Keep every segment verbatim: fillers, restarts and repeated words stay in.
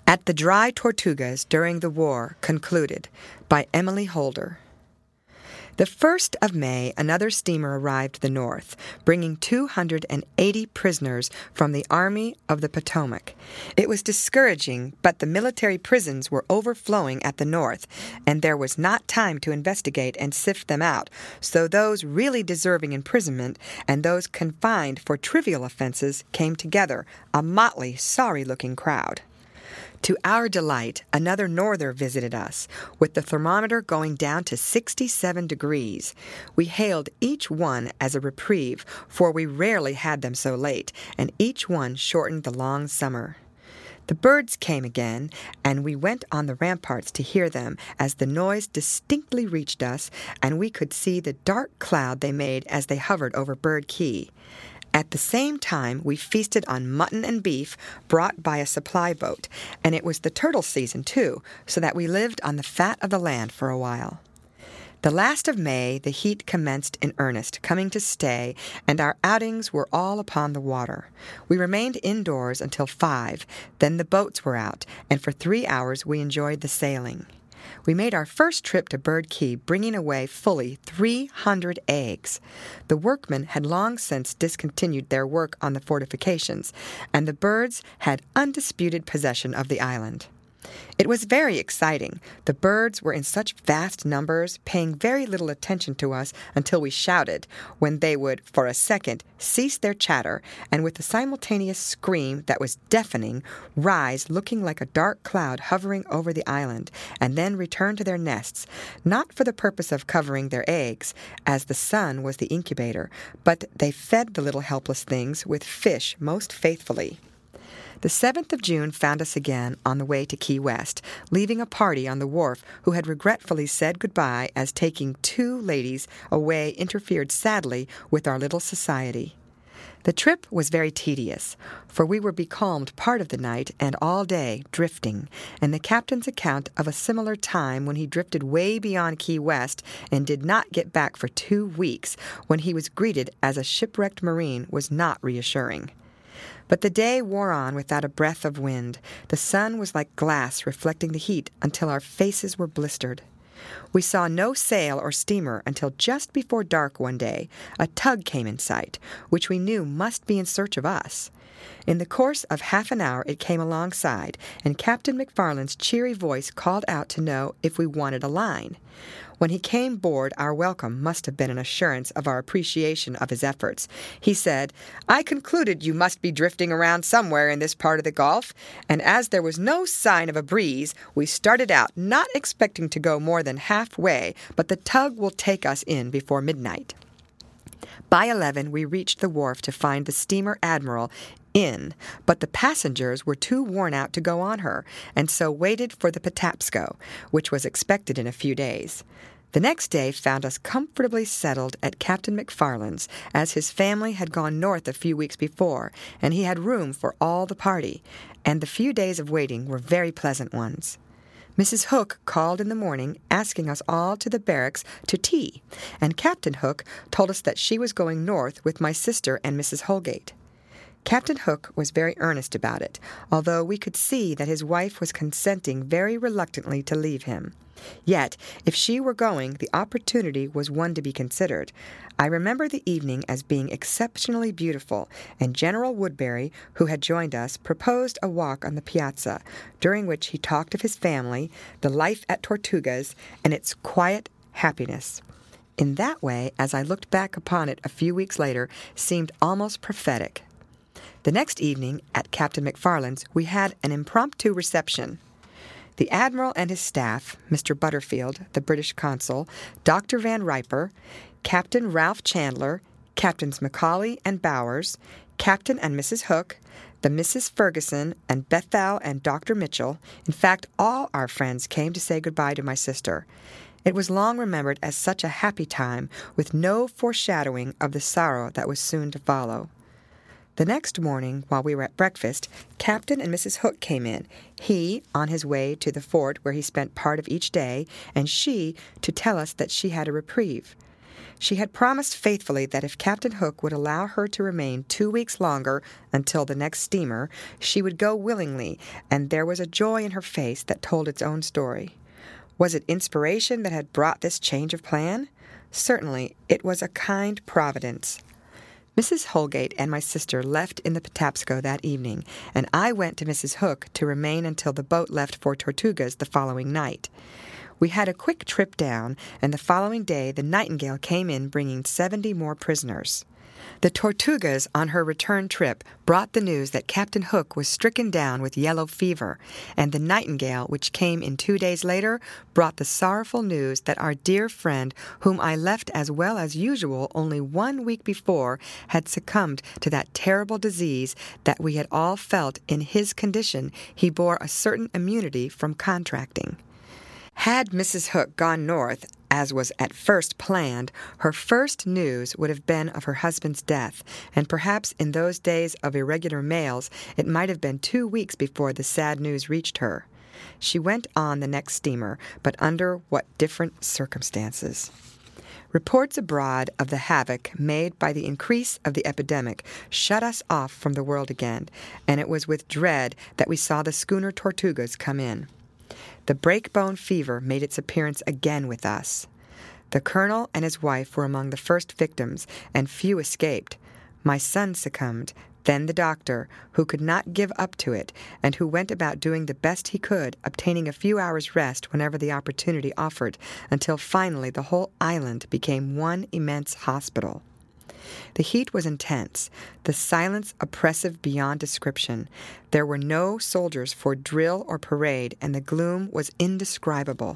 At the Dry Tortugas During the War Concluded by Emily Holder. The first of May, another steamer arrived to the north, bringing two hundred eighty prisoners from the Army of the Potomac. It was discouraging, but the military prisons were overflowing at the north, and there was not time to investigate and sift them out, so those really deserving imprisonment and those confined for trivial offenses came together, a motley, sorry-looking crowd. To our delight, another norther visited us, with the thermometer going down to sixty-seven degrees. We hailed each one as a reprieve, for we rarely had them so late, and each one shortened the long summer. The birds came again, and we went on the ramparts to hear them as the noise distinctly reached us, and we could see the dark cloud they made as they hovered over Bird Key. At the same time, we feasted on mutton and beef brought by a supply boat, and it was the turtle season, too, so that we lived on the fat of the land for a while. The last of May, the heat commenced in earnest, coming to stay, and our outings were all upon the water. We remained indoors until five, then the boats were out, and for three hours we enjoyed the sailing. We made our first trip to Bird Key, bringing away fully three hundred eggs. The workmen had long since discontinued their work on the fortifications, and the birds had undisputed possession of the island. It was very exciting. The birds were in such vast numbers, paying very little attention to us until we shouted, when they would, for a second, cease their chatter, and with a simultaneous scream that was deafening, rise looking like a dark cloud hovering over the island, and then return to their nests, not for the purpose of covering their eggs, as the sun was the incubator, but they fed the little helpless things with fish most faithfully. The seventh of June found us again on the way to Key West, leaving a party on the wharf who had regretfully said goodbye as taking two ladies away interfered sadly with our little society. The trip was very tedious, for we were becalmed part of the night and all day drifting, and the captain's account of a similar time when he drifted way beyond Key West and did not get back for two weeks, when he was greeted as a shipwrecked marine, was not reassuring. But the day wore on without a breath of wind. The sun was like glass reflecting the heat until our faces were blistered. We saw no sail or steamer until just before dark one day. A tug came in sight, which we knew must be in search of us. In the course of half an hour it came alongside, and Captain McFarland's cheery voice called out to know if we wanted a line. When he came aboard, our welcome must have been an assurance of our appreciation of his efforts. He said, "I concluded you must be drifting around somewhere in this part of the Gulf, and as there was no sign of a breeze, we started out, not expecting to go more than halfway, but the tug will take us in before midnight." By eleven, we reached the wharf to find the steamer Admiral in, but the passengers were too worn out to go on her, and so waited for the Patapsco, which was expected in a few days. The next day found us comfortably settled at Captain McFarland's, as his family had gone north a few weeks before, and he had room for all the party, and the few days of waiting were very pleasant ones. Missus Hook called in the morning, asking us all to the barracks to tea, and Captain Hook told us that she was going north with my sister and Missus Holgate. Captain Hook was very earnest about it, although we could see that his wife was consenting very reluctantly to leave him. Yet, if she were going, the opportunity was one to be considered. I remember the evening as being exceptionally beautiful, and General Woodbury, who had joined us, proposed a walk on the piazza, during which he talked of his family, the life at Tortugas, and its quiet happiness. In that way, as I looked back upon it a few weeks later, seemed almost prophetic. The next evening, at Captain McFarland's, we had an impromptu reception. The Admiral and his staff, Mister Butterfield, the British consul, Doctor Van Riper, Captain Ralph Chandler, Captains Macaulay and Bowers, Captain and Missus Hook, the Missus Ferguson, and Bethel and Doctor Mitchell, in fact, all our friends came to say goodbye to my sister. It was long remembered as such a happy time, with no foreshadowing of the sorrow that was soon to follow. The next morning, while we were at breakfast, Captain and Missus Hook came in, he on his way to the fort where he spent part of each day, and she to tell us that she had a reprieve. She had promised faithfully that if Captain Hook would allow her to remain two weeks longer until the next steamer, she would go willingly, and there was a joy in her face that told its own story. Was it inspiration that had brought this change of plan? Certainly, it was a kind providence. Missus Holgate and my sister left in the Patapsco that evening, and I went to Missus Hook to remain until the boat left for Tortugas the following night. We had a quick trip down, and the following day the Nightingale came in bringing seventy more prisoners. The Tortugas, on her return trip, brought the news that Captain Hook was stricken down with yellow fever, and the Nightingale, which came in two days later, brought the sorrowful news that our dear friend, whom I left as well as usual only one week before, had succumbed to that terrible disease that we had all felt in his condition he bore a certain immunity from contracting. Had Missus Hook gone north, as was at first planned, her first news would have been of her husband's death, and perhaps in those days of irregular mails it might have been two weeks before the sad news reached her. She went on the next steamer, but under what different circumstances. Reports abroad of the havoc made by the increase of the epidemic shut us off from the world again, and it was with dread that we saw the schooner Tortugas come in. The break-bone fever made its appearance again with us. The colonel and his wife were among the first victims, and few escaped. My son succumbed, then the doctor, who could not give up to it, and who went about doing the best he could, obtaining a few hours' rest whenever the opportunity offered, until finally the whole island became one immense hospital. The heat was intense, the silence oppressive beyond description. There were no soldiers for drill or parade, and the gloom was indescribable.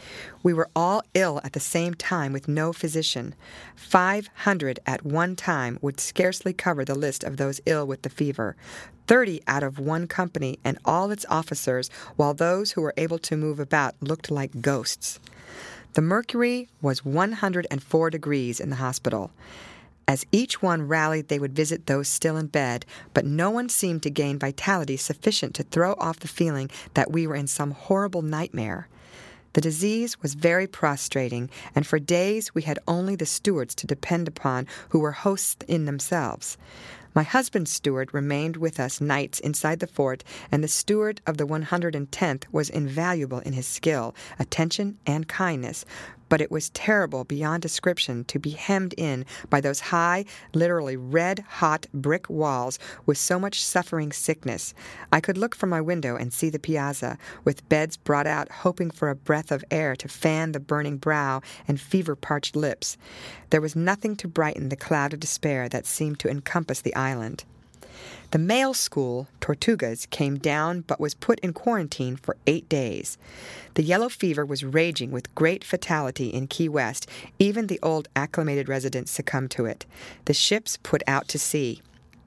We were all ill at the same time with no physician. Five hundred at one time would scarcely cover the list of those ill with the fever. Thirty out of one company and all its officers, while those who were able to move about looked like ghosts. The mercury was one hundred four degrees in the hospital. As each one rallied, they would visit those still in bed, but no one seemed to gain vitality sufficient to throw off the feeling that we were in some horrible nightmare. The disease was very prostrating, and for days we had only the stewards to depend upon, who were hosts in themselves. My husband's steward remained with us nights inside the fort, and the steward of the one hundred tenth was invaluable in his skill, attention, and kindness, but it was terrible beyond description to be hemmed in by those high, literally red-hot brick walls with so much suffering sickness. I could look from my window and see the piazza, with beds brought out hoping for a breath of air to fan the burning brow and fever-parched lips. There was nothing to brighten the cloud of despair that seemed to encompass the island. The male school, Tortugas, came down but was put in quarantine for eight days. The yellow fever was raging with great fatality in Key West. Even the old acclimated residents succumbed to it. The ships put out to sea.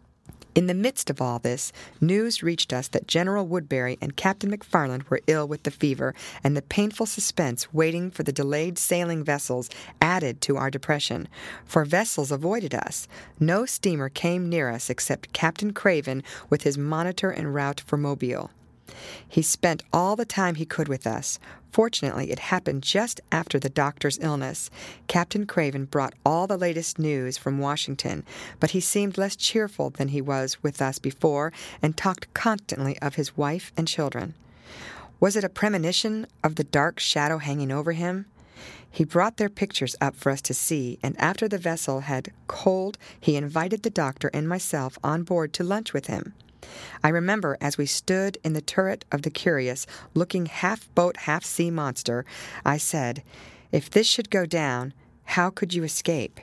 In the midst of all this, news reached us that General Woodbury and Captain McFarland were ill with the fever, and the painful suspense waiting for the delayed sailing vessels added to our depression, for vessels avoided us. No steamer came near us except Captain Craven with his monitor en route for Mobile. He spent all the time he could with us. Fortunately, it happened just after the doctor's illness. Captain Craven brought all the latest news from Washington, but he seemed less cheerful than he was with us before, and talked constantly of his wife and children. Was it a premonition of the dark shadow hanging over him? He brought their pictures up for us to see, and after the vessel had coaled, he invited the doctor and myself on board to lunch with him. I remember as we stood in the turret of the Curious, looking half-boat, half-sea monster, I said, "If this should go down, how could you escape?"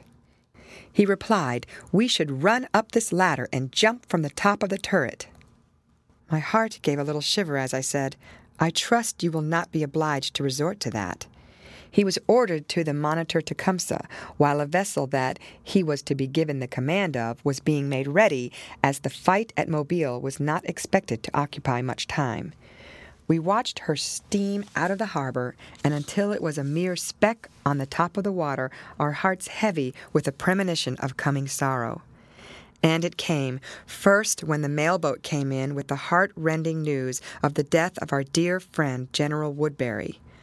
He replied, "We should run up this ladder and jump from the top of the turret." My heart gave a little shiver as I said, "I trust you will not be obliged to resort to that." He was ordered to the Monitor Tecumseh, while a vessel that he was to be given the command of was being made ready, as the fight at Mobile was not expected to occupy much time. We watched her steam out of the harbor, and until it was a mere speck on the top of the water, our hearts heavy with a premonition of coming sorrow. And it came, first when the mailboat came in with the heart-rending news of the death of our dear friend General Woodbury.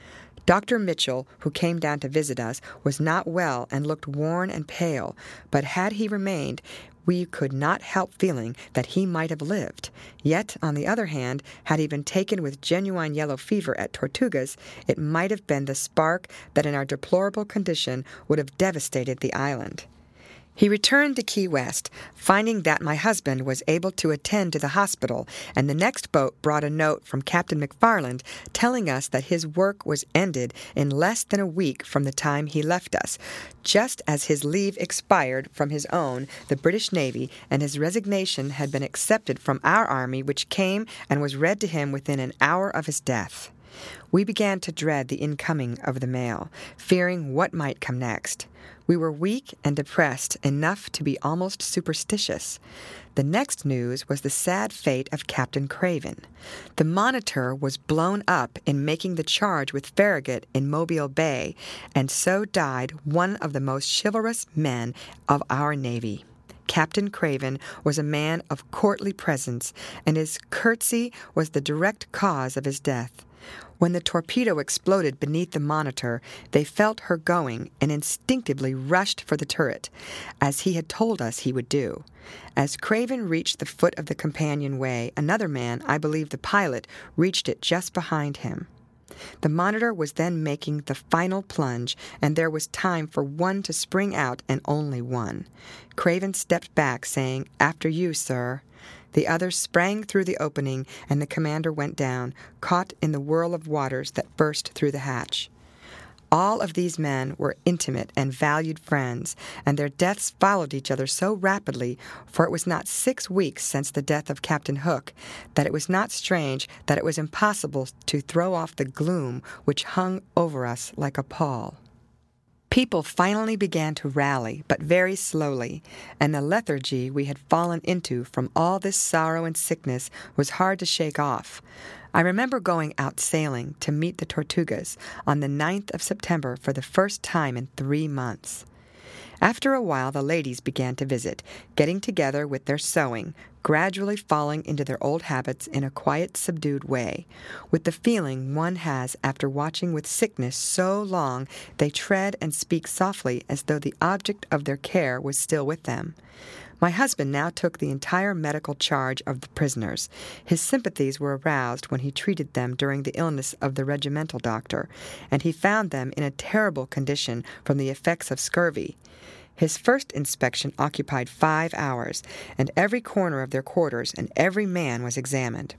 Doctor Mitchell, who came down to visit us, was not well and looked worn and pale, but had he remained, we could not help feeling that he might have lived. Yet, on the other hand, had he been taken with genuine yellow fever at Tortugas, it might have been the spark that in our deplorable condition would have devastated the island. He returned to Key West, finding that my husband was able to attend to the hospital, and the next boat brought a note from Captain McFarland telling us that his work was ended in less than a week from the time he left us, just as his leave expired from his own, the British Navy, and his resignation had been accepted from our army, which came and was read to him within an hour of his death. We began to dread the incoming of the mail, fearing what might come next. We were weak and depressed enough to be almost superstitious. The next news was the sad fate of Captain Craven. The Monitor was blown up in making the charge with Farragut in Mobile Bay, and so died one of the most chivalrous men of our Navy. Captain Craven was a man of courtly presence, and his courtesy was the direct cause of his death. When the torpedo exploded beneath the Monitor, they felt her going and instinctively rushed for the turret, as he had told us he would do. As Craven reached the foot of the companionway, another man, I believe the pilot, reached it just behind him. The Monitor was then making the final plunge, and there was time for one to spring out, and only one. Craven stepped back, saying, "After you, sir." The others sprang through the opening, and the commander went down, caught in the whirl of waters that burst through the hatch. All of these men were intimate and valued friends, and their deaths followed each other so rapidly, for it was not six weeks since the death of Captain Hook, that it was not strange that it was impossible to throw off the gloom which hung over us like a pall. People finally began to rally, but very slowly, and the lethargy we had fallen into from all this sorrow and sickness was hard to shake off. I remember going out sailing to meet the Tortugas on the ninth of September for the first time in three months. After a while, the ladies began to visit, getting together with their sewing, gradually falling into their old habits in a quiet, subdued way, with the feeling one has after watching with sickness so long they tread and speak softly as though the object of their care was still with them. My husband now took the entire medical charge of the prisoners. His sympathies were aroused when he treated them during the illness of the regimental doctor, and he found them in a terrible condition from the effects of scurvy. His first inspection occupied five hours, and every corner of their quarters and every man was examined.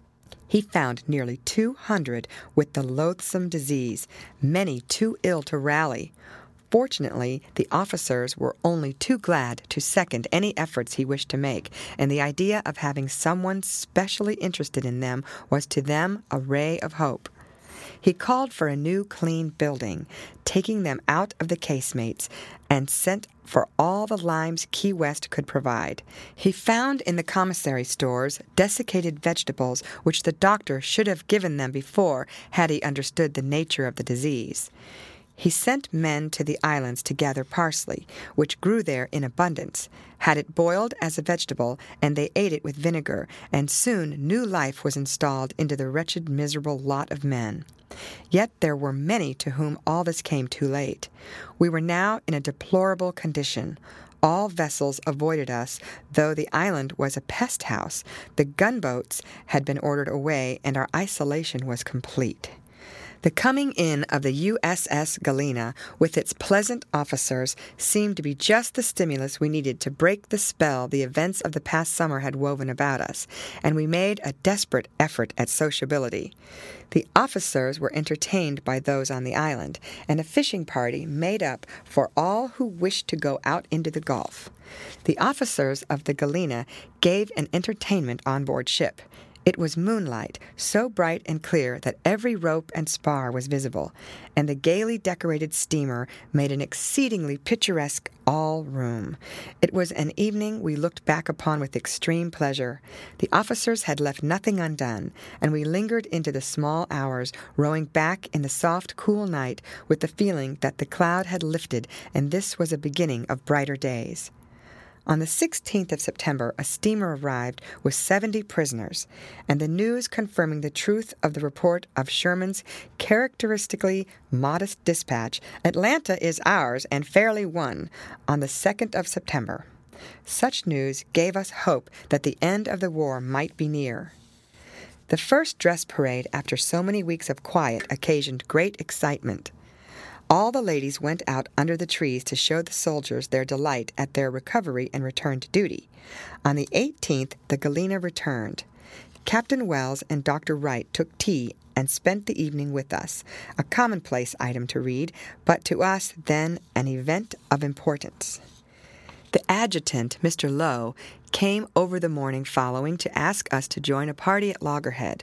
He found nearly two hundred with the loathsome disease, many too ill to rally. Fortunately, the officers were only too glad to second any efforts he wished to make, and the idea of having someone specially interested in them was to them a ray of hope. He called for a new clean building, taking them out of the casemates, and sent for all the limes Key West could provide. He found in the commissary stores desiccated vegetables which the doctor should have given them before had he understood the nature of the disease. He sent men to the islands to gather parsley, which grew there in abundance, had it boiled as a vegetable, and they ate it with vinegar, and soon new life was installed into the wretched, miserable lot of men. Yet there were many to whom all this came too late. We were now in a deplorable condition. All vessels avoided us, though the island was a pest house. The gunboats had been ordered away, and our isolation was complete. The coming in of the U S S Galena, with its pleasant officers, seemed to be just the stimulus we needed to break the spell the events of the past summer had woven about us, and we made a desperate effort at sociability. The officers were entertained by those on the island, and a fishing party made up for all who wished to go out into the Gulf. The officers of the Galena gave an entertainment on board ship. It was moonlight, so bright and clear that every rope and spar was visible, and the gaily decorated steamer made an exceedingly picturesque all-room. It was an evening we looked back upon with extreme pleasure. The officers had left nothing undone, and we lingered into the small hours, rowing back in the soft, cool night with the feeling that the cloud had lifted, and this was a beginning of brighter days. On the sixteenth of September, a steamer arrived with seventy prisoners, and the news confirming the truth of the report of Sherman's characteristically modest dispatch, "Atlanta is ours and fairly won," on the second of September. Such news gave us hope that the end of the war might be near. The first dress parade after so many weeks of quiet occasioned great excitement. All the ladies went out under the trees to show the soldiers their delight at their recovery and return to duty. On the eighteenth, the Galena returned. Captain Wells and Doctor Wright took tea and spent the evening with us, a commonplace item to read, but to us then an event of importance. The adjutant, Mister Lowe, came over the morning following to ask us to join a party at Loggerhead.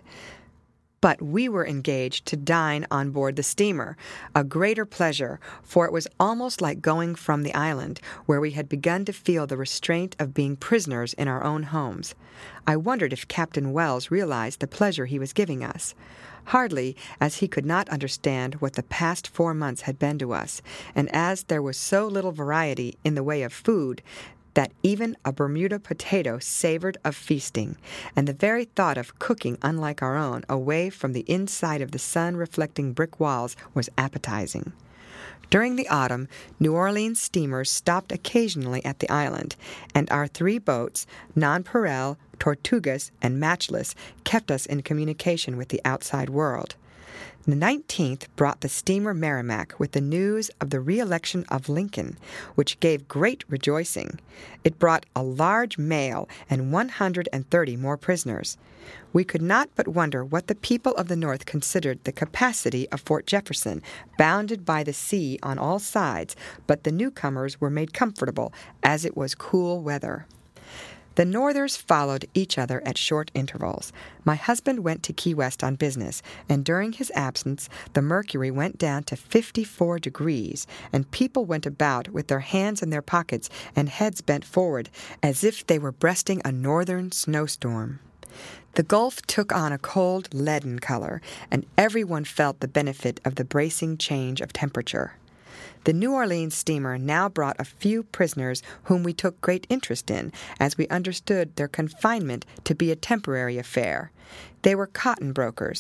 But we were engaged to dine on board the steamer, a greater pleasure, for it was almost like going from the island, where we had begun to feel the restraint of being prisoners in our own homes. I wondered if Captain Wells realized the pleasure he was giving us. Hardly, as he could not understand what the past four months had been to us, and as there was so little variety in the way of food, that even a Bermuda potato savored of feasting, and the very thought of cooking unlike our own, away from the inside of the sun-reflecting brick walls, was appetizing. During the autumn, New Orleans steamers stopped occasionally at the island, and our three boats, Nonpareil, Tortugas, and Matchless, kept us in communication with the outside world. The nineteenth brought the steamer Merrimac with the news of the re-election of Lincoln, which gave great rejoicing. It brought a large mail and one hundred thirty more prisoners. We could not but wonder what the people of the North considered the capacity of Fort Jefferson, bounded by the sea on all sides, but the newcomers were made comfortable, as it was cool weather. The Northers followed each other at short intervals. My husband went to Key West on business, and during his absence the mercury went down to fifty-four degrees, and people went about with their hands in their pockets and heads bent forward, as if they were breasting a northern snowstorm. The Gulf took on a cold, leaden color, and everyone felt the benefit of the bracing change of temperature. The New Orleans steamer now brought a few prisoners whom we took great interest in, as we understood their confinement to be a temporary affair. They were cotton brokers,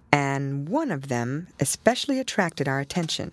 and one of them especially attracted our attention.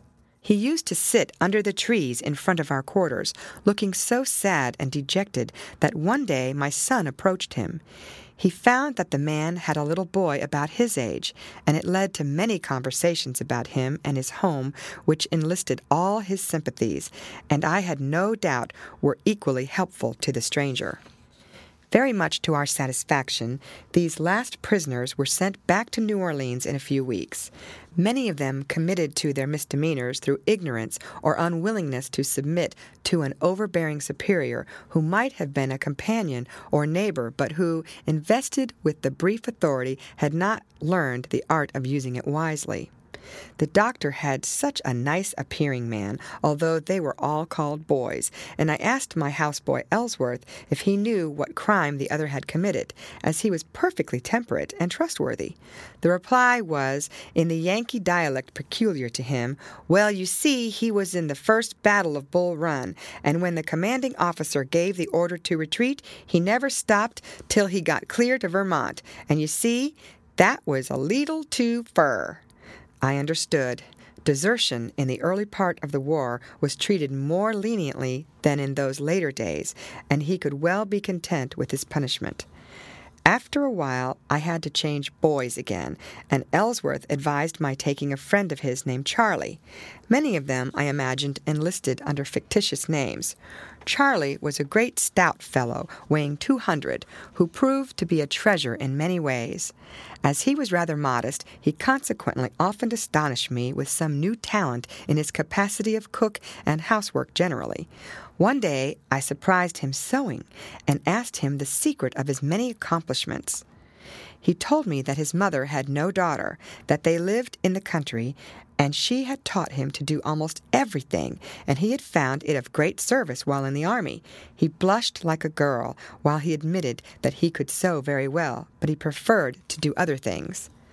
He used to sit under the trees in front of our quarters, looking so sad and dejected that one day my son approached him. He found that the man had a little boy about his age, and it led to many conversations about him and his home, which enlisted all his sympathies, and I had no doubt were equally helpful to the stranger. Very much to our satisfaction, these last prisoners were sent back to New Orleans in a few weeks. Many of them committed to their misdemeanors through ignorance or unwillingness to submit to an overbearing superior who might have been a companion or neighbor, but who, invested with the brief authority, had not learned the art of using it wisely. The doctor had such a nice-appearing man, although they were all called boys, and I asked my houseboy Ellsworth if he knew what crime the other had committed, as he was perfectly temperate and trustworthy. The reply was, in the Yankee dialect peculiar to him, "Well, you see, he was in the first battle of Bull Run, and when the commanding officer gave the order to retreat, he never stopped till he got clear to Vermont, and you see, that was a leetle too fur." I understood. Desertion in the early part of the war was treated more leniently than in those later days, and he could well be content with his punishment. After a while, I had to change boys again, and Ellsworth advised my taking a friend of his named Charlie. Many of them, I imagined, enlisted under fictitious names. Charlie was a great stout fellow, weighing two hundred, who proved to be a treasure in many ways. As he was rather modest, he consequently often astonished me with some new talent in his capacity of cook and housework generally. One day I surprised him sewing, and asked him the secret of his many accomplishments. He told me that his mother had no daughter, that they lived in the country, and she had taught him to do almost everything, and he had found it of great service while in the army. He blushed like a girl, while he admitted that he could sew very well, but he preferred to do other things.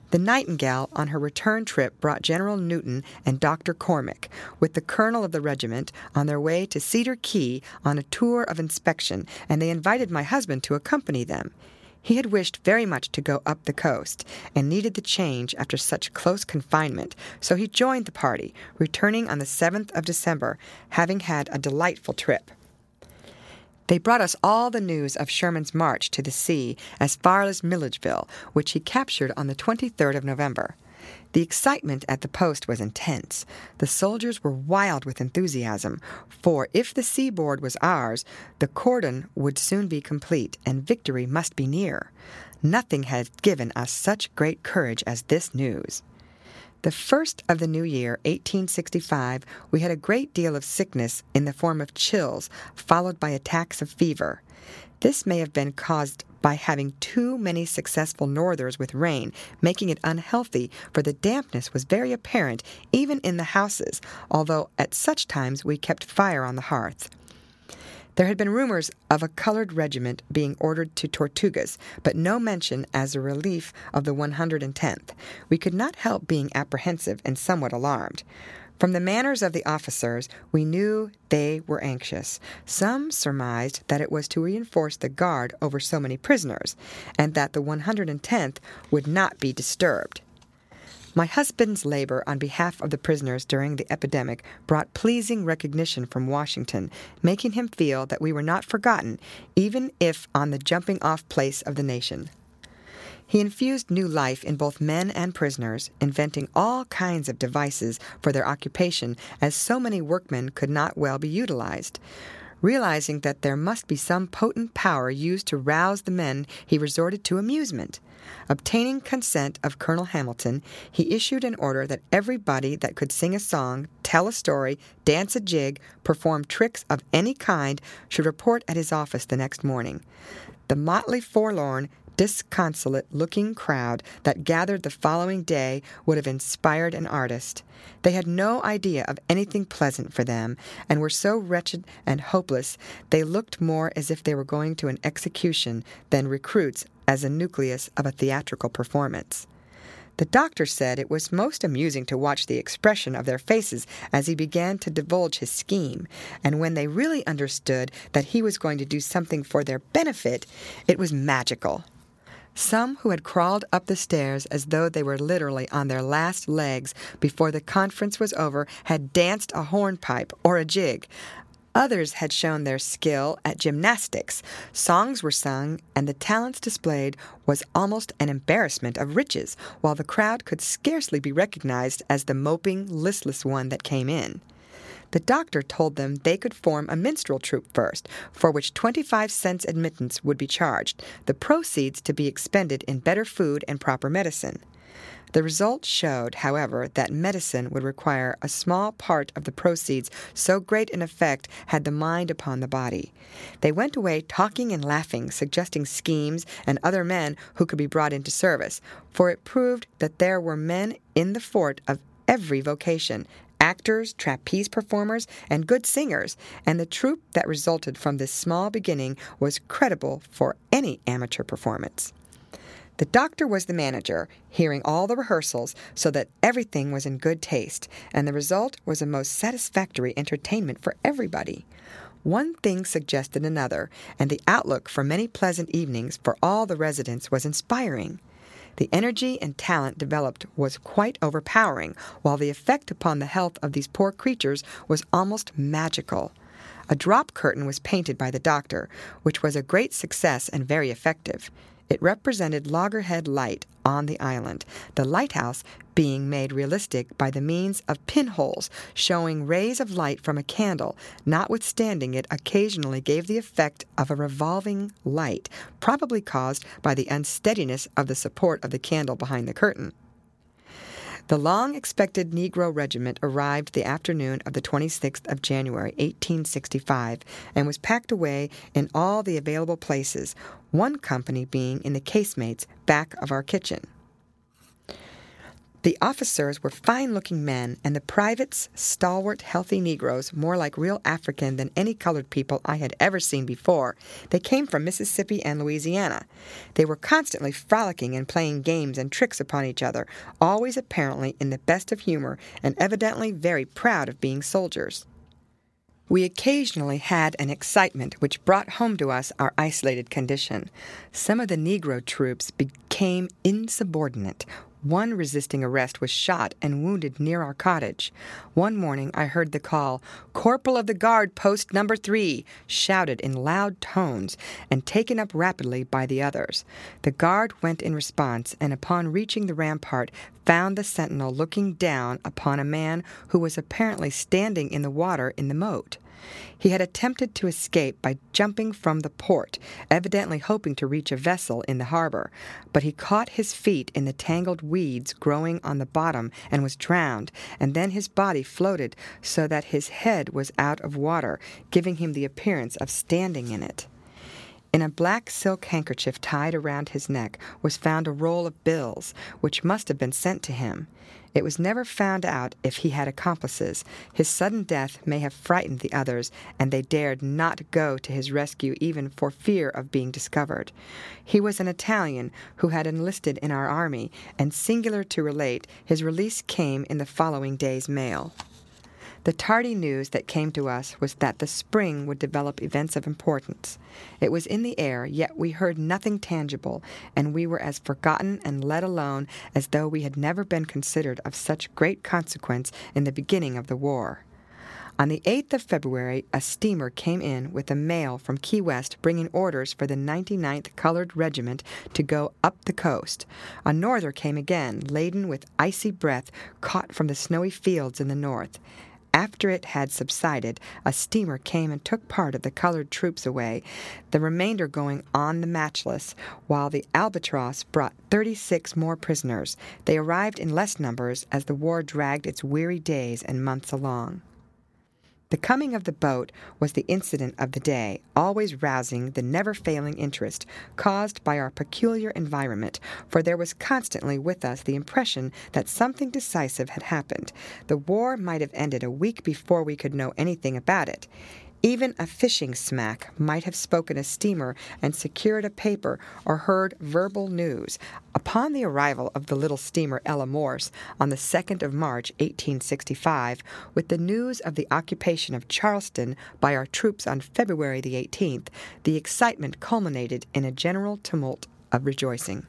The Nightingale on her return trip brought General Newton and Doctor Cormick, with the colonel of the regiment, on their way to Cedar Key on a tour of inspection, and they invited my husband to accompany them. He had wished very much to go up the coast, and needed the change after such close confinement, so he joined the party, returning on the seventh of December, having had a delightful trip. They brought us all the news of Sherman's march to the sea as far as Milledgeville, which he captured on the twenty-third of November. The excitement at the post was intense. The soldiers were wild with enthusiasm, for if the seaboard was ours, the cordon would soon be complete, and victory must be near. Nothing had given us such great courage as this news. The first of the new year, eighteen sixty-five, we had a great deal of sickness in the form of chills, followed by attacks of fever. This may have been caused by having too many successful northers with rain, making it unhealthy, for the dampness was very apparent even in the houses, although at such times we kept fire on the hearth. There had been rumors of a colored regiment being ordered to Tortugas, but no mention as a relief of the one hundred tenth. We could not help being apprehensive and somewhat alarmed. From the manners of the officers, we knew they were anxious. Some surmised that it was to reinforce the guard over so many prisoners, and that the one hundred tenth would not be disturbed. My husband's labor on behalf of the prisoners during the epidemic brought pleasing recognition from Washington, making him feel that we were not forgotten, even if on the jumping-off place of the nation. He infused new life in both men and prisoners, inventing all kinds of devices for their occupation, as so many workmen could not well be utilized. Realizing that there must be some potent power used to rouse the men, he resorted to amusement. Obtaining consent of Colonel Hamilton, he issued an order that everybody that could sing a song, tell a story, dance a jig, perform tricks of any kind should report at his office the next morning. The motley, forlorn, disconsolate-looking crowd that gathered the following day would have inspired an artist. They had no idea of anything pleasant for them, and were so wretched and hopeless they looked more as if they were going to an execution than recruits as a nucleus of a theatrical performance. The doctor said it was most amusing to watch the expression of their faces as he began to divulge his scheme, and when they really understood that he was going to do something for their benefit, it was magical. Some who had crawled up the stairs as though they were literally on their last legs before the conference was over had danced a hornpipe or a jig. Others had shown their skill at gymnastics. Songs were sung, and the talents displayed was almost an embarrassment of riches, while the crowd could scarcely be recognized as the moping, listless one that came in. The doctor told them they could form a minstrel troupe first, for which twenty-five cents admittance would be charged, the proceeds to be expended in better food and proper medicine. The result showed, however, that medicine would require a small part of the proceeds, so great an effect had the mind upon the body. They went away talking and laughing, suggesting schemes and other men who could be brought into service, for it proved that there were men in the fort of every vocation, actors, trapeze performers, and good singers, and the troupe that resulted from this small beginning was credible for any amateur performance. The doctor was the manager, hearing all the rehearsals so that everything was in good taste, and the result was a most satisfactory entertainment for everybody. One thing suggested another, and the outlook for many pleasant evenings for all the residents was inspiring. The energy and talent developed was quite overpowering, while the effect upon the health of these poor creatures was almost magical. A drop curtain was painted by the doctor, which was a great success and very effective. It represented Loggerhead Light on the island, the lighthouse being made realistic by the means of pinholes showing rays of light from a candle, notwithstanding it occasionally gave the effect of a revolving light, probably caused by the unsteadiness of the support of the candle behind the curtain. The long-expected Negro regiment arrived the afternoon of the twenty-sixth of January, eighteen sixty-five, and was packed away in all the available places, one company being in the casemates back of our kitchen. The officers were fine-looking men, and the privates stalwart, healthy Negroes, more like real African than any colored people I had ever seen before. They came from Mississippi and Louisiana. They were constantly frolicking and playing games and tricks upon each other, always apparently in the best of humor and evidently very proud of being soldiers. We occasionally had an excitement which brought home to us our isolated condition. Some of the Negro troops became insubordinate. One resisting arrest was shot and wounded near our cottage. One morning I heard the call, "Corporal of the Guard, post number three," shouted in loud tones and taken up rapidly by the others. The guard went in response, and upon reaching the rampart found the sentinel looking down upon a man who was apparently standing in the water in the moat. He had attempted to escape by jumping from the port, evidently hoping to reach a vessel in the harbor, but he caught his feet in the tangled weeds growing on the bottom and was drowned, and then his body floated so that his head was out of water, giving him the appearance of standing in it. In a black silk handkerchief tied around his neck was found a roll of bills, which must have been sent to him. It was never found out if he had accomplices. His sudden death may have frightened the others, and they dared not go to his rescue even for fear of being discovered. He was an Italian who had enlisted in our army, and singular to relate, his release came in the following day's mail. The tardy news that came to us was that the spring would develop events of importance. It was in the air, yet we heard nothing tangible, and we were as forgotten and let alone as though we had never been considered of such great consequence in the beginning of the war. On the eighth of February, a steamer came in with a mail from Key West bringing orders for the ninety-ninth Colored Regiment to go up the coast. A norther came again, laden with icy breath caught from the snowy fields in the north. After it had subsided, a steamer came and took part of the colored troops away, the remainder going on the Matchless, while the Albatross brought thirty-six more prisoners. They arrived in less numbers as the war dragged its weary days and months along. The coming of the boat was the incident of the day, always rousing the never-failing interest caused by our peculiar environment, for there was constantly with us the impression that something decisive had happened. The war might have ended a week before we could know anything about it. Even a fishing smack might have spoken a steamer and secured a paper or heard verbal news. Upon the arrival of the little steamer Ella Morse on the second of March, eighteen sixty-five, with the news of the occupation of Charleston by our troops on February the eighteenth, the excitement culminated in a general tumult of rejoicing.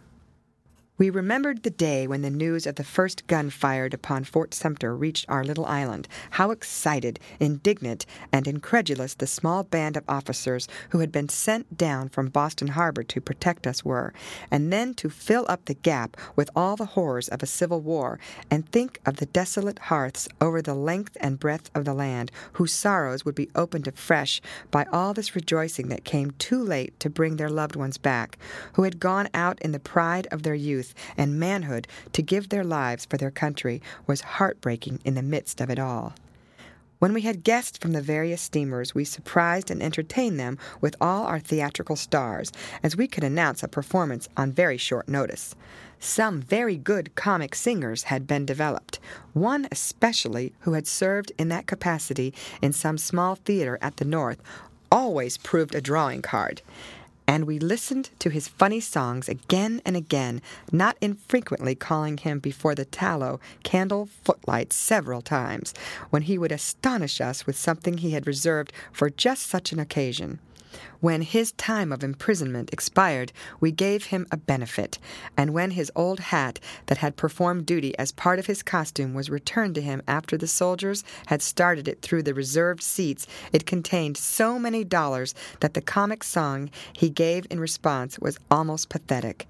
We remembered the day when the news of the first gun fired upon Fort Sumter reached our little island, how excited, indignant, and incredulous the small band of officers who had been sent down from Boston Harbor to protect us were, and then to fill up the gap with all the horrors of a civil war, and think of the desolate hearths over the length and breadth of the land, whose sorrows would be opened afresh by all this rejoicing that came too late to bring their loved ones back, who had gone out in the pride of their youth and manhood to give their lives for their country, was heartbreaking in the midst of it all. When we had guests from the various steamers, we surprised and entertained them with all our theatrical stars, as we could announce a performance on very short notice. Some very good comic singers had been developed, one especially who had served in that capacity in some small theater at the North, always proved a drawing card. And we listened to his funny songs again and again, not infrequently calling him before the tallow candle footlights several times, when he would astonish us with something he had reserved for just such an occasion. When his time of imprisonment expired, we gave him a benefit, and when his old hat that had performed duty as part of his costume was returned to him after the soldiers had started it through the reserved seats, it contained so many dollars that the comic song he gave in response was almost pathetic.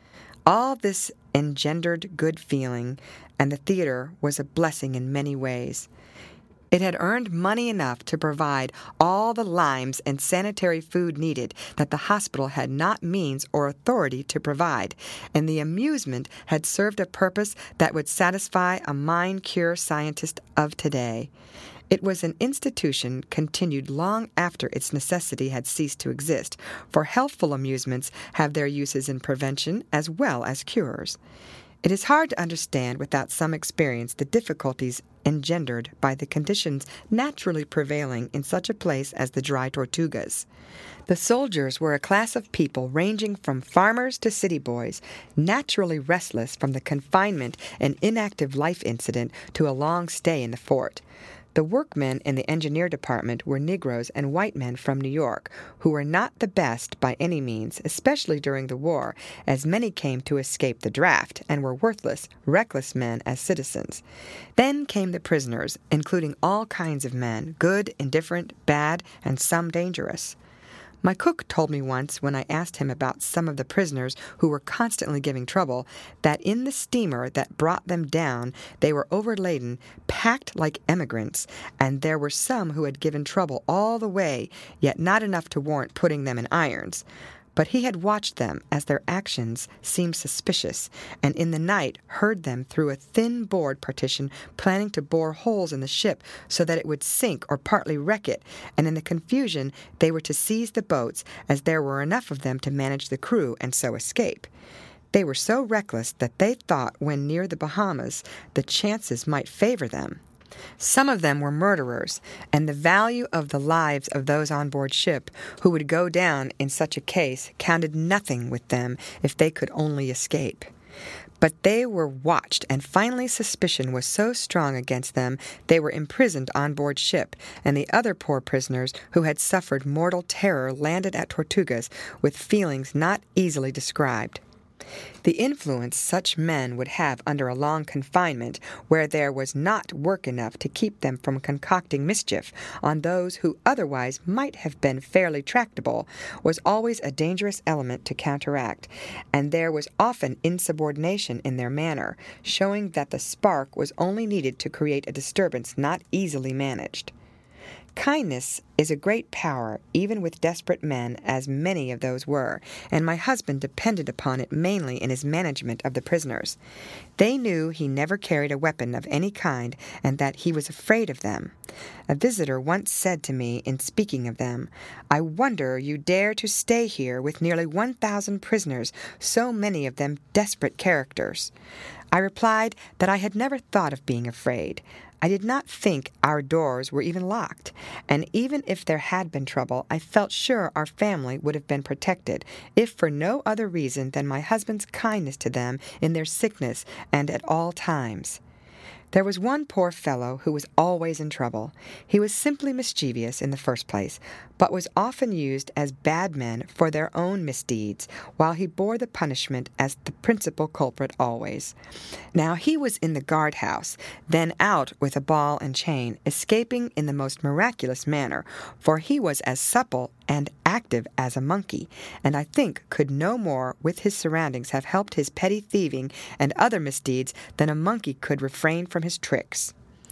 All this engendered good feeling, and the theater was a blessing in many ways. It had earned money enough to provide all the limes and sanitary food needed that the hospital had not means or authority to provide, and the amusement had served a purpose that would satisfy a mind-cure scientist of today. It was an institution continued long after its necessity had ceased to exist, for healthful amusements have their uses in prevention as well as cures. It is hard to understand without some experience the difficulties engendered by the conditions naturally prevailing in such a place as the Dry Tortugas. The soldiers were a class of people ranging from farmers to city boys, naturally restless from the confinement and inactive life incident to a long stay in the fort. The workmen in the engineer department were Negroes and white men from New York, who were not the best by any means, especially during the war, as many came to escape the draft and were worthless, reckless men as citizens. Then came the prisoners, including all kinds of men, good, indifferent, bad, and some dangerous. My cook told me once, when I asked him about some of the prisoners who were constantly giving trouble, that in the steamer that brought them down they were overladen, packed like emigrants, and there were some who had given trouble all the way, yet not enough to warrant putting them in irons. But he had watched them as their actions seemed suspicious, and in the night heard them through a thin board partition planning to bore holes in the ship so that it would sink or partly wreck it, and in the confusion they were to seize the boats, as there were enough of them to manage the crew and so escape. They were so reckless that they thought when near the Bahamas the chances might favor them. Some of them were murderers, and the value of the lives of those on board ship who would go down in such a case counted nothing with them if they could only escape. But they were watched, and finally suspicion was so strong against them they were imprisoned on board ship, and the other poor prisoners who had suffered mortal terror landed at Tortugas with feelings not easily described. The influence such men would have under a long confinement, where there was not work enough to keep them from concocting mischief on those who otherwise might have been fairly tractable, was always a dangerous element to counteract, and there was often insubordination in their manner, showing that the spark was only needed to create a disturbance not easily managed. Kindness is a great power, even with desperate men, as many of those were, and my husband depended upon it mainly in his management of the prisoners. They knew he never carried a weapon of any kind, and that he was afraid of them. A visitor once said to me, in speaking of them, "I wonder you dare to stay here with nearly one thousand prisoners, so many of them desperate characters." I replied that I had never thought of being afraid. I did not think our doors were even locked, and even if there had been trouble, I felt sure our family would have been protected, if for no other reason than my husband's kindness to them in their sickness and at all times. There was one poor fellow who was always in trouble. He was simply mischievous in the first place, but was often used as bad men for their own misdeeds, while he bore the punishment as the principal culprit always. Now he was in the guard-house, then out with a ball and chain, escaping in the most miraculous manner, for he was as supple and active as a monkey, and I think could no more with his surroundings have helped his petty thieving and other misdeeds than a monkey could refrain from his tricks.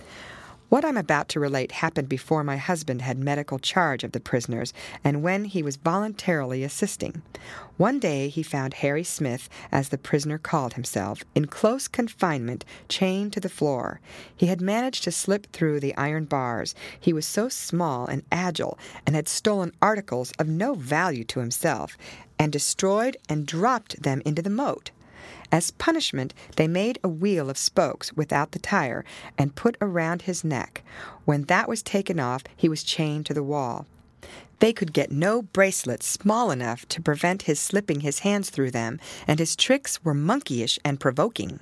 What I'm about to relate happened before my husband had medical charge of the prisoners, and when he was voluntarily assisting. One day he found Harry Smith, as the prisoner called himself, in close confinement, chained to the floor. He had managed to slip through the iron bars. He was so small and agile, and had stolen articles of no value to himself, and destroyed and dropped them into the moat. As punishment, they made a wheel of spokes without the tire and put around his neck. When that was taken off, he was chained to the wall. They could get no bracelets small enough to prevent his slipping his hands through them, and his tricks were monkeyish and provoking.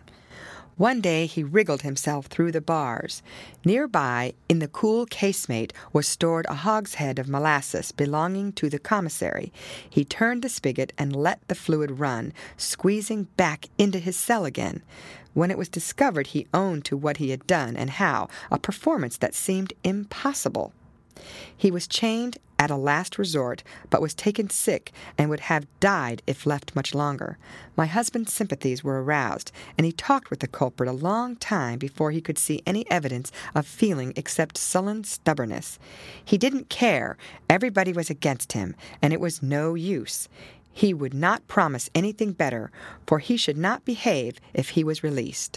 One day he wriggled himself through the bars. Nearby, in the cool casemate, was stored a hogshead of molasses belonging to the commissary. He turned the spigot and let the fluid run, squeezing back into his cell again. When it was discovered, he owned to what he had done and how, a performance that seemed impossible. He was chained at a last resort, but was taken sick and would have died if left much longer. My husband's sympathies were aroused, and he talked with the culprit a long time before he could see any evidence of feeling except sullen stubbornness. He didn't care. Everybody was against him, and it was no use. He would not promise anything better, for he should not behave if he was released.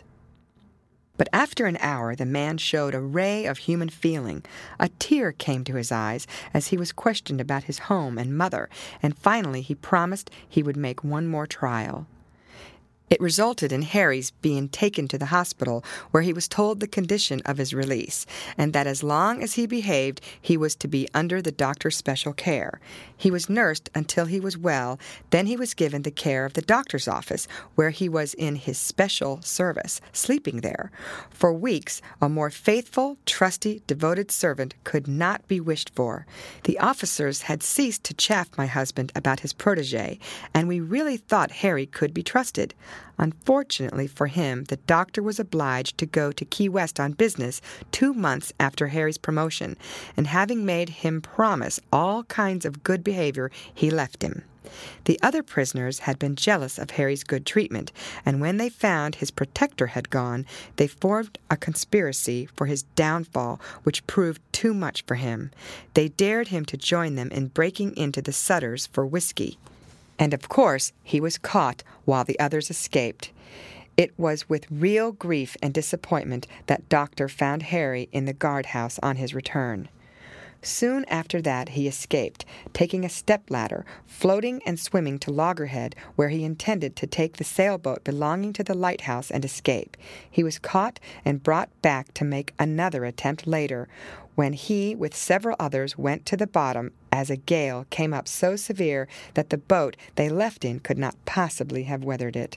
But after an hour the man showed a ray of human feeling. A tear came to his eyes as he was questioned about his home and mother, and finally he promised he would make one more trial. It resulted in Harry's being taken to the hospital, where he was told the condition of his release, and that as long as he behaved, he was to be under the doctor's special care. He was nursed until he was well, then he was given the care of the doctor's office, where he was in his special service, sleeping there. For weeks, a more faithful, trusty, devoted servant could not be wished for. The officers had ceased to chaff my husband about his protégé, and we really thought Harry could be trusted. Unfortunately for him, the doctor was obliged to go to Key West on business two months after Harry's promotion, and having made him promise all kinds of good behavior, he left him. The other prisoners had been jealous of Harry's good treatment, and when they found his protector had gone, they formed a conspiracy for his downfall, which proved too much for him. They dared him to join them in breaking into the Sutters for whiskey. And of course, he was caught while the others escaped. It was with real grief and disappointment that Doctor found Harry in the guardhouse on his return. Soon after that he escaped, taking a step-ladder, floating and swimming to Loggerhead, where he intended to take the sailboat belonging to the lighthouse and escape. He was caught and brought back to make another attempt later, when he, with several others, went to the bottom, as a gale came up so severe that the boat they left in could not possibly have weathered it.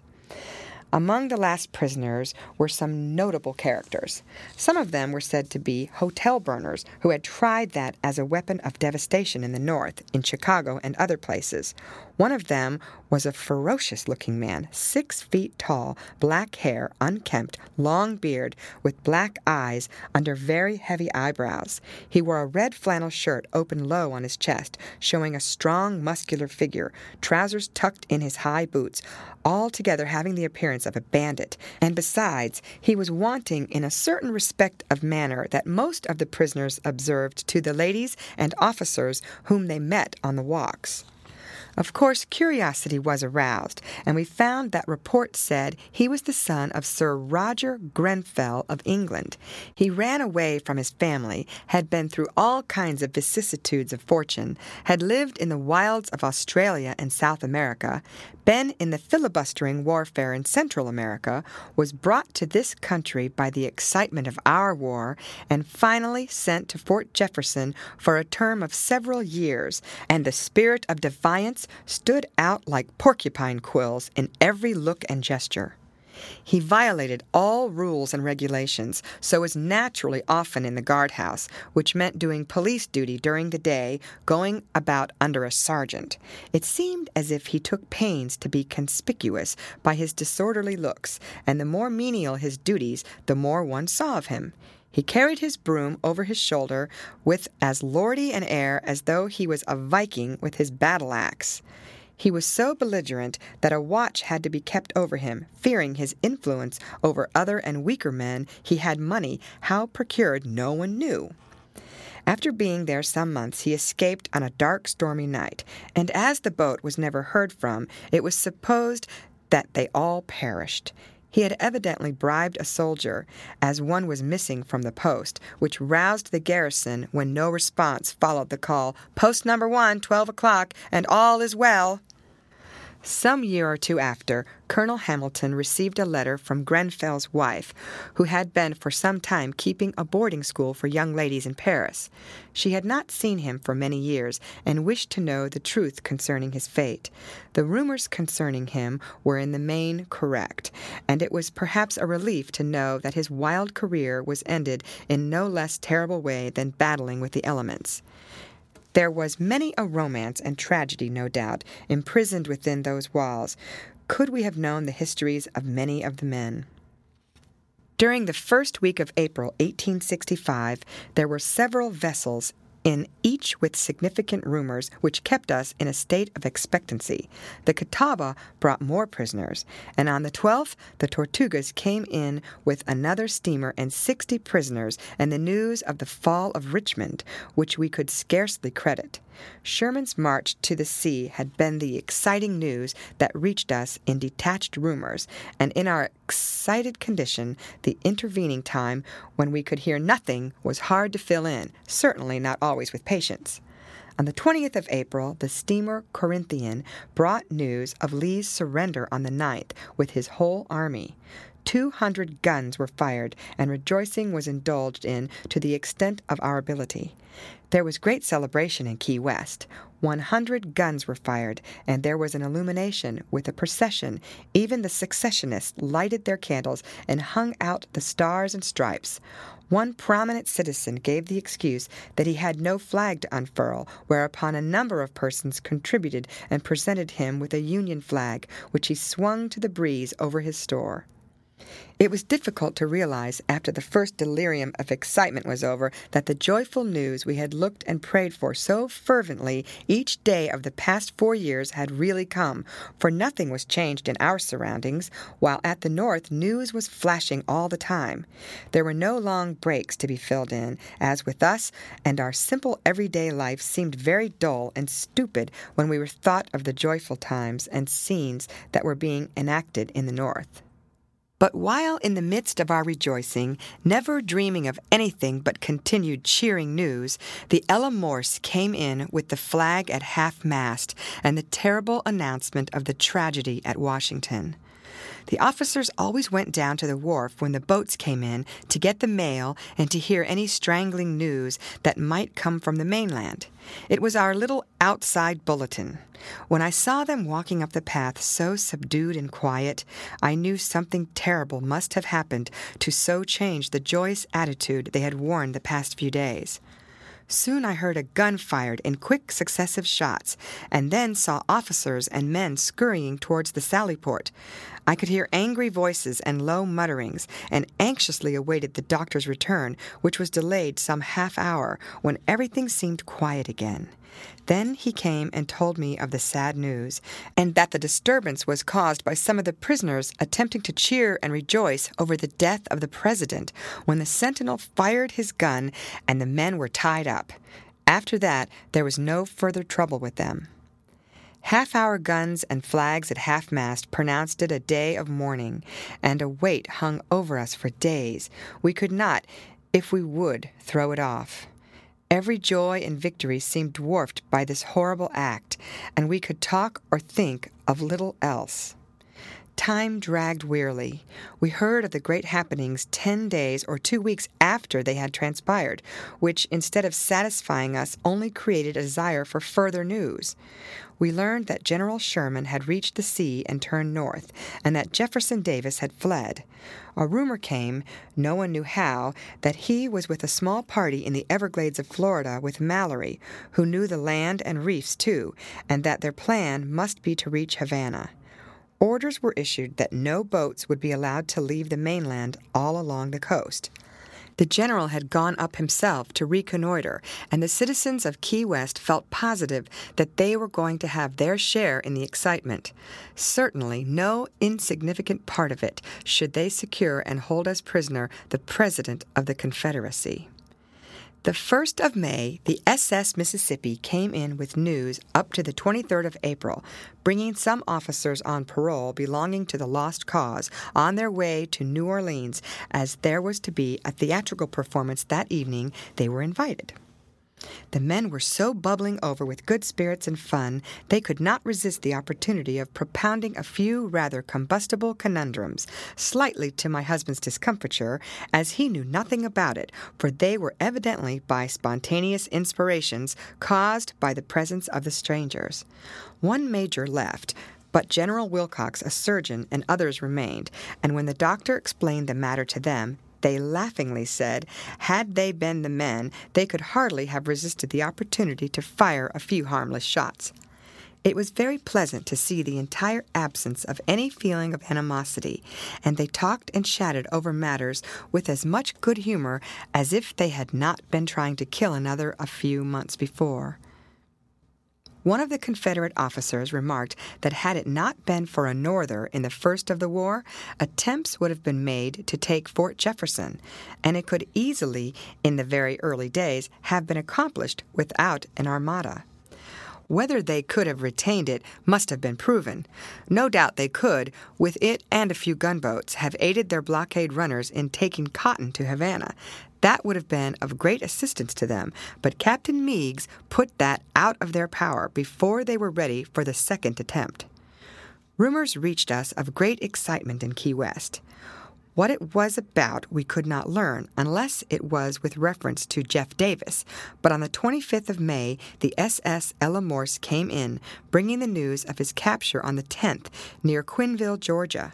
Among the last prisoners were some notable characters. Some of them were said to be hotel burners who had tried that as a weapon of devastation in the North, in Chicago and other places. One of them was a ferocious-looking man, six feet tall, black hair, unkempt, long beard, with black eyes under very heavy eyebrows. He wore a red flannel shirt open low on his chest, showing a strong, muscular figure, trousers tucked in his high boots, altogether having the appearance of a bandit, and besides, he was wanting in a certain respect of manner that most of the prisoners observed to the ladies and officers whom they met on the walks. Of course, curiosity was aroused, and we found that report said he was the son of Sir Roger Grenfell of England. He ran away from his family, had been through all kinds of vicissitudes of fortune, had lived in the wilds of Australia and South America, been in the filibustering warfare in Central America, was brought to this country by the excitement of our war, and finally sent to Fort Jefferson for a term of several years, and the spirit of defiance stood out like porcupine quills in every look and gesture. He violated all rules and regulations, so was naturally often in the guardhouse, which meant doing police duty during the day, going about under a sergeant. It seemed as if he took pains to be conspicuous by his disorderly looks, and the more menial his duties, the more one saw of him. He carried his broom over his shoulder with as lordly an air as though he was a Viking with his battle-axe. He was so belligerent that a watch had to be kept over him, fearing his influence over other and weaker men. He had money, how procured no one knew. After being there some months, he escaped on a dark, stormy night, and as the boat was never heard from, it was supposed that they all perished. He had evidently bribed a soldier, as one was missing from the post, which roused the garrison when no response followed the call, "Post number one, twelve o'clock, and all is well." Some year or two after, Colonel Hamilton received a letter from Grenfell's wife, who had been for some time keeping a boarding school for young ladies in Paris. She had not seen him for many years, and wished to know the truth concerning his fate. The rumors concerning him were in the main correct, and it was perhaps a relief to know that his wild career was ended in no less terrible way than battling with the elements. There was many a romance and tragedy, no doubt, imprisoned within those walls, could we have known the histories of many of the men. During the first week of April, eighteen sixty-five, there were several vessels in each with significant rumors which kept us in a state of expectancy. The Catawba brought more prisoners, and on the twelfth the Tortugas came in with another steamer and sixty prisoners, and the news of the fall of Richmond, which we could scarcely credit. Sherman's march to the sea had been the exciting news that reached us in detached rumors, and in our excited condition, the intervening time when we could hear nothing was hard to fill in, certainly not always with patience. On the twentieth of April, the steamer Corinthian brought news of Lee's surrender on the ninth with his whole army. Two hundred guns were fired, and rejoicing was indulged in to the extent of our ability. There was great celebration in Key West. One hundred guns were fired, and there was an illumination with a procession. Even the secessionists lighted their candles and hung out the stars and stripes. One prominent citizen gave the excuse that he had no flag to unfurl, whereupon a number of persons contributed and presented him with a Union flag, which he swung to the breeze over his store. It was difficult to realize, after the first delirium of excitement was over, that the joyful news we had looked and prayed for so fervently each day of the past four years had really come, for nothing was changed in our surroundings, while at the North news was flashing all the time. There were no long breaks to be filled in, as with us, and our simple everyday life seemed very dull and stupid when we were thought of the joyful times and scenes that were being enacted in the North. But while in the midst of our rejoicing, never dreaming of anything but continued cheering news, the Ella Morse came in with the flag at half-mast and the terrible announcement of the tragedy at Washington. The officers always went down to the wharf when the boats came in to get the mail and to hear any strangling news that might come from the mainland. It was our little outside bulletin. When I saw them walking up the path so subdued and quiet, I knew something terrible must have happened to so change the joyous attitude they had worn the past few days. Soon I heard a gun fired in quick successive shots, and then saw officers and men scurrying towards the Sallyport. I could hear angry voices and low mutterings, and anxiously awaited the doctor's return, which was delayed some half hour, when everything seemed quiet again. Then he came and told me of the sad news, and that the disturbance was caused by some of the prisoners attempting to cheer and rejoice over the death of the president, when the sentinel fired his gun and the men were tied up. After that, there was no further trouble with them. Half-hour guns and flags at half-mast pronounced it a day of mourning, and a weight hung over us for days. We could not, if we would, throw it off. Every joy and victory seemed dwarfed by this horrible act, and we could talk or think of little else. Time dragged wearily. We heard of the great happenings ten days or two weeks after they had transpired, which, instead of satisfying us, only created a desire for further news. We learned that General Sherman had reached the sea and turned north, and that Jefferson Davis had fled. A rumor came, no one knew how, that he was with a small party in the Everglades of Florida with Mallory, who knew the land and reefs too, and that their plan must be to reach Havana. Orders were issued that no boats would be allowed to leave the mainland all along the coast. The general had gone up himself to reconnoiter, and the citizens of Key West felt positive that they were going to have their share in the excitement. Certainly no insignificant part of it should they secure and hold as prisoner the President of the Confederacy. The first of May, the S S Mississippi came in with news up to the twenty-third of April, bringing some officers on parole belonging to the Lost Cause on their way to New Orleans, as there was to be a theatrical performance that evening. They were invited. The men were so bubbling over with good spirits and fun, they could not resist the opportunity of propounding a few rather combustible conundrums, slightly to my husband's discomfiture, as he knew nothing about it, for they were evidently by spontaneous inspirations caused by the presence of the strangers. One major left, but General Wilcox, a surgeon, and others remained, and when the doctor explained the matter to them, they laughingly said, had they been the men, they could hardly have resisted the opportunity to fire a few harmless shots. It was very pleasant to see the entire absence of any feeling of animosity, and they talked and chatted over matters with as much good humor as if they had not been trying to kill another a few months before. One of the Confederate officers remarked that had it not been for a norther in the first of the war, attempts would have been made to take Fort Jefferson, and it could easily, in the very early days, have been accomplished without an armada. Whether they could have retained it must have been proven. No doubt they could, with it and a few gunboats, have aided their blockade runners in taking cotton to Havana. That would have been of great assistance to them, but Captain Meigs put that out of their power before they were ready for the second attempt. Rumors reached us of great excitement in Key West. What it was about we could not learn, unless it was with reference to Jeff Davis, but on the twenty-fifth of May, the S S Ella Morse came in, bringing the news of his capture on the tenth near Quinville, Georgia.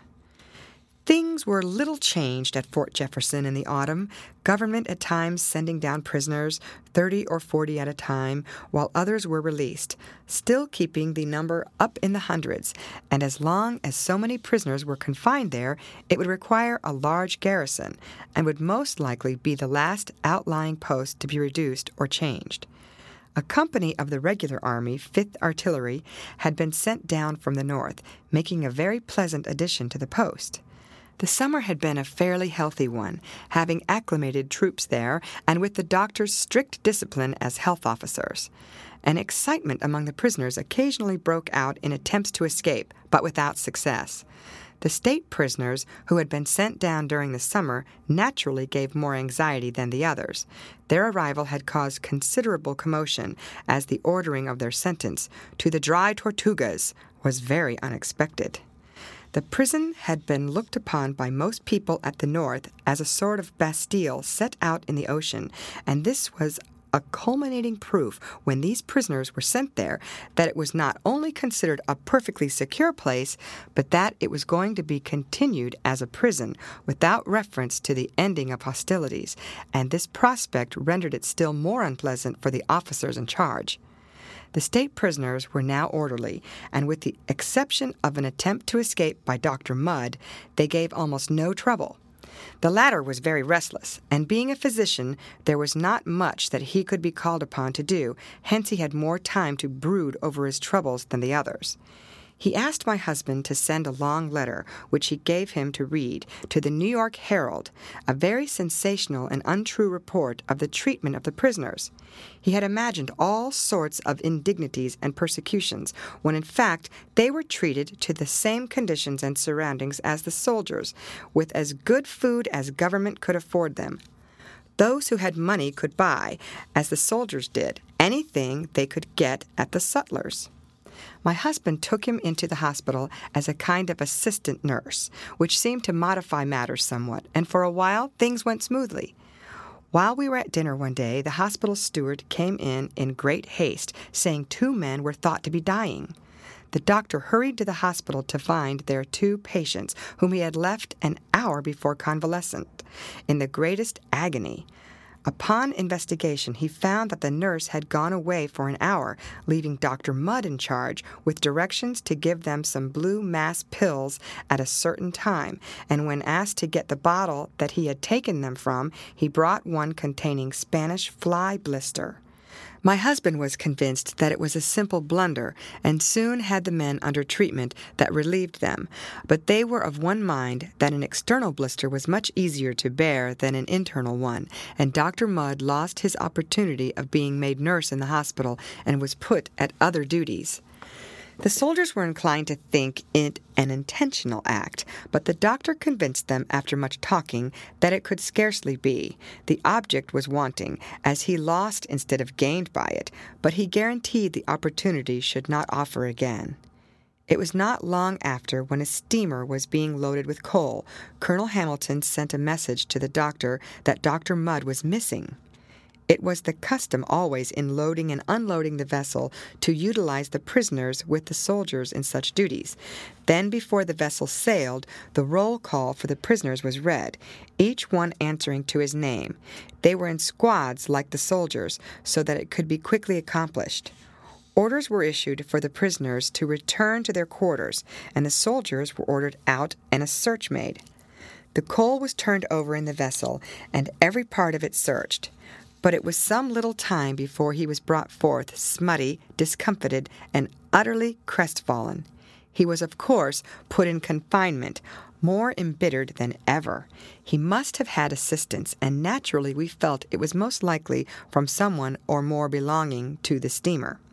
Things were little changed at Fort Jefferson in the autumn, government at times sending down prisoners, thirty or forty at a time, while others were released, still keeping the number up in the hundreds, and as long as so many prisoners were confined there, it would require a large garrison, and would most likely be the last outlying post to be reduced or changed. A company of the regular army, Fifth Artillery, had been sent down from the north, making a very pleasant addition to the post. The summer had been a fairly healthy one, having acclimated troops there, and with the doctor's strict discipline as health officers. An excitement among the prisoners occasionally broke out in attempts to escape, but without success. The state prisoners, who had been sent down during the summer, naturally gave more anxiety than the others. Their arrival had caused considerable commotion, as the ordering of their sentence, to the dry Tortugas, was very unexpected. The prison had been looked upon by most people at the North as a sort of Bastille set out in the ocean, and this was a culminating proof, when these prisoners were sent there, that it was not only considered a perfectly secure place, but that it was going to be continued as a prison, without reference to the ending of hostilities, and this prospect rendered it still more unpleasant for the officers in charge. The state prisoners were now orderly, and with the exception of an attempt to escape by Doctor Mudd, they gave almost no trouble. The latter was very restless, and being a physician, there was not much that he could be called upon to do, hence he had more time to brood over his troubles than the others. He asked my husband to send a long letter, which he gave him to read, to the New York Herald, a very sensational and untrue report of the treatment of the prisoners. He had imagined all sorts of indignities and persecutions, when in fact they were treated to the same conditions and surroundings as the soldiers, with as good food as government could afford them. Those who had money could buy, as the soldiers did, anything they could get at the sutlers. My husband took him into the hospital as a kind of assistant nurse, which seemed to modify matters somewhat, and for a while things went smoothly. While we were at dinner one day, the hospital steward came in in great haste, saying two men were thought to be dying. The doctor hurried to the hospital to find their two patients, whom he had left an hour before convalescent, in the greatest agony. Upon investigation, he found that the nurse had gone away for an hour, leaving Doctor Mudd in charge, with directions to give them some blue mass pills at a certain time, and when asked to get the bottle that he had taken them from, he brought one containing Spanish fly blister. My husband was convinced that it was a simple blunder, and soon had the men under treatment that relieved them, but they were of one mind that an external blister was much easier to bear than an internal one, and Doctor Mudd lost his opportunity of being made nurse in the hospital and was put at other duties. The soldiers were inclined to think it an intentional act, but the doctor convinced them, after much talking, that it could scarcely be. The object was wanting, as he lost instead of gained by it, but he guaranteed the opportunity should not offer again. It was not long after, when a steamer was being loaded with coal, Colonel Hamilton sent a message to the doctor that Doctor Mudd was missing. It was the custom always in loading and unloading the vessel to utilize the prisoners with the soldiers in such duties. Then, before the vessel sailed, the roll call for the prisoners was read, each one answering to his name. They were in squads like the soldiers, so that it could be quickly accomplished. Orders were issued for the prisoners to return to their quarters, and the soldiers were ordered out and a search made. The coal was turned over in the vessel, and every part of it searched. But it was some little time before he was brought forth, smutty, discomfited, and utterly crestfallen. He was, of course, put in confinement, more embittered than ever. He must have had assistance, and naturally we felt it was most likely from someone or more belonging to the steamer.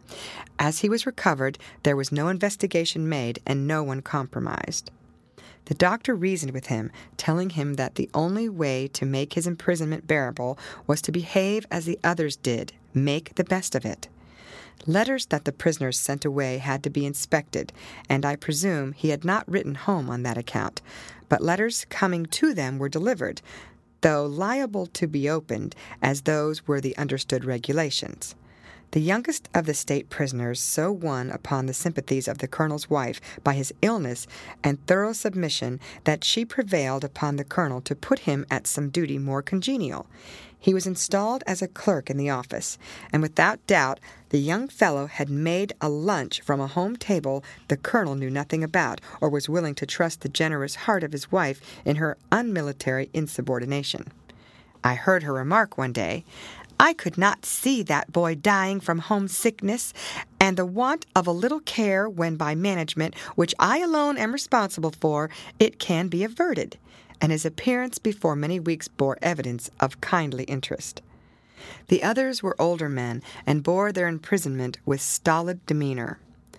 As he was recovered, there was no investigation made and no one compromised. The doctor reasoned with him, telling him that the only way to make his imprisonment bearable was to behave as the others did, make the best of it. Letters that the prisoners sent away had to be inspected, and I presume he had not written home on that account, but letters coming to them were delivered, though liable to be opened, as those were the understood regulations. The youngest of the state prisoners so won upon the sympathies of the colonel's wife by his illness and thorough submission that she prevailed upon the colonel to put him at some duty more congenial. He was installed as a clerk in the office, and without doubt the young fellow had made a lunch from a home table the colonel knew nothing about, or was willing to trust the generous heart of his wife in her unmilitary insubordination. I heard her remark one day, "I could not see that boy dying from homesickness, and the want of a little care when by management, which I alone am responsible for, it can be averted," and his appearance before many weeks bore evidence of kindly interest. The others were older men, and bore their imprisonment with stolid demeanor.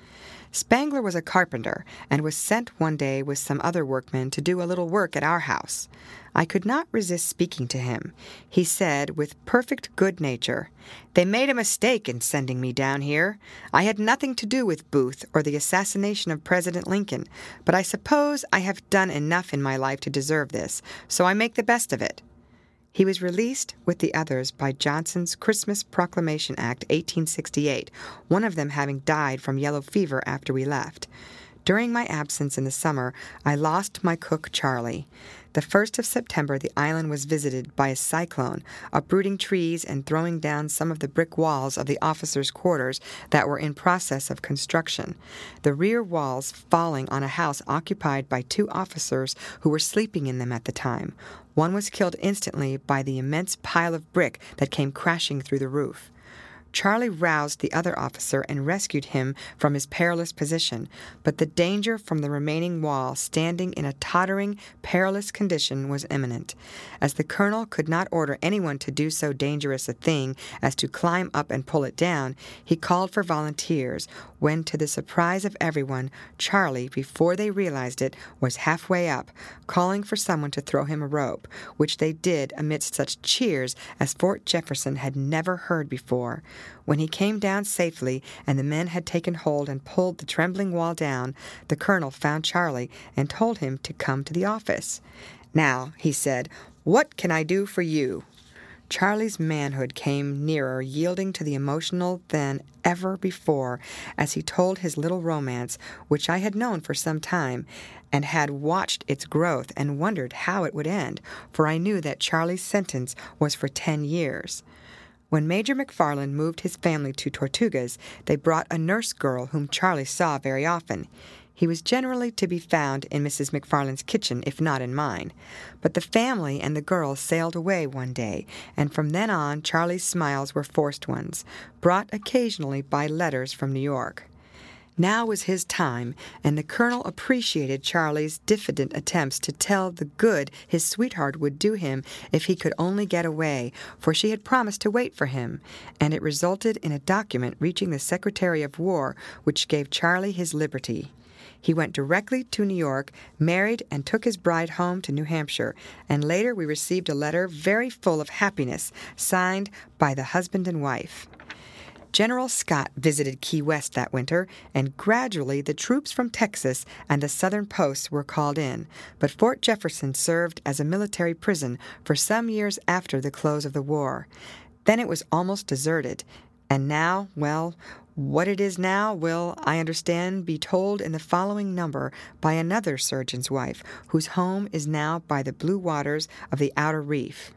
Spangler was a carpenter, and was sent one day with some other workmen to do a little work at our house. I could not resist speaking to him. He said, with perfect good nature, "They made a mistake in sending me down here. I had nothing to do with Booth or the assassination of President Lincoln, but I suppose I have done enough in my life to deserve this, so I make the best of it." He was released with the others by Johnson's Christmas Proclamation Act, eighteen sixty-eight, one of them having died from yellow fever after we left. During my absence in the summer, I lost my cook, Charlie. The first of September, the island was visited by a cyclone, uprooting trees and throwing down some of the brick walls of the officers' quarters that were in process of construction, the rear walls falling on a house occupied by two officers who were sleeping in them at the time. One was killed instantly by the immense pile of brick that came crashing through the roof. Charlie roused the other officer and rescued him from his perilous position, but the danger from the remaining wall, standing in a tottering, perilous condition, was imminent. As the colonel could not order anyone to do so dangerous a thing as to climb up and pull it down, he called for volunteers, when, to the surprise of everyone, Charlie, before they realized it, was halfway up, calling for someone to throw him a rope, which they did amidst such cheers as Fort Jefferson had never heard before. When he came down safely, and the men had taken hold and pulled the trembling wall down, the colonel found Charlie and told him to come to the office. "Now," he said, "what can I do for you?" Charlie's manhood came nearer yielding to the emotional than ever before as he told his little romance, which I had known for some time, and had watched its growth and wondered how it would end, for I knew that Charlie's sentence was for ten years. When Major McFarland moved his family to Tortugas, they brought a nurse girl whom Charlie saw very often. He was generally to be found in Missus McFarland's kitchen, if not in mine. But the family and the girl sailed away one day, and from then on Charlie's smiles were forced ones, brought occasionally by letters from New York. Now was his time, and the colonel appreciated Charlie's diffident attempts to tell the good his sweetheart would do him if he could only get away, for she had promised to wait for him, and it resulted in a document reaching the Secretary of War which gave Charlie his liberty. He went directly to New York, married, and took his bride home to New Hampshire, and later we received a letter very full of happiness, signed by the husband and wife. General Scott visited Key West that winter, and gradually the troops from Texas and the southern posts were called in, but Fort Jefferson served as a military prison for some years after the close of the war. Then it was almost deserted, and now, well, what it is now will, I understand, be told in the following number by another surgeon's wife, whose home is now by the blue waters of the outer reef.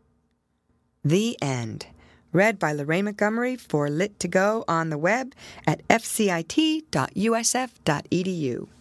The End. Read by Lorraine Montgomery for Lit to Go on the web at f c i t dot u s f dot e d u.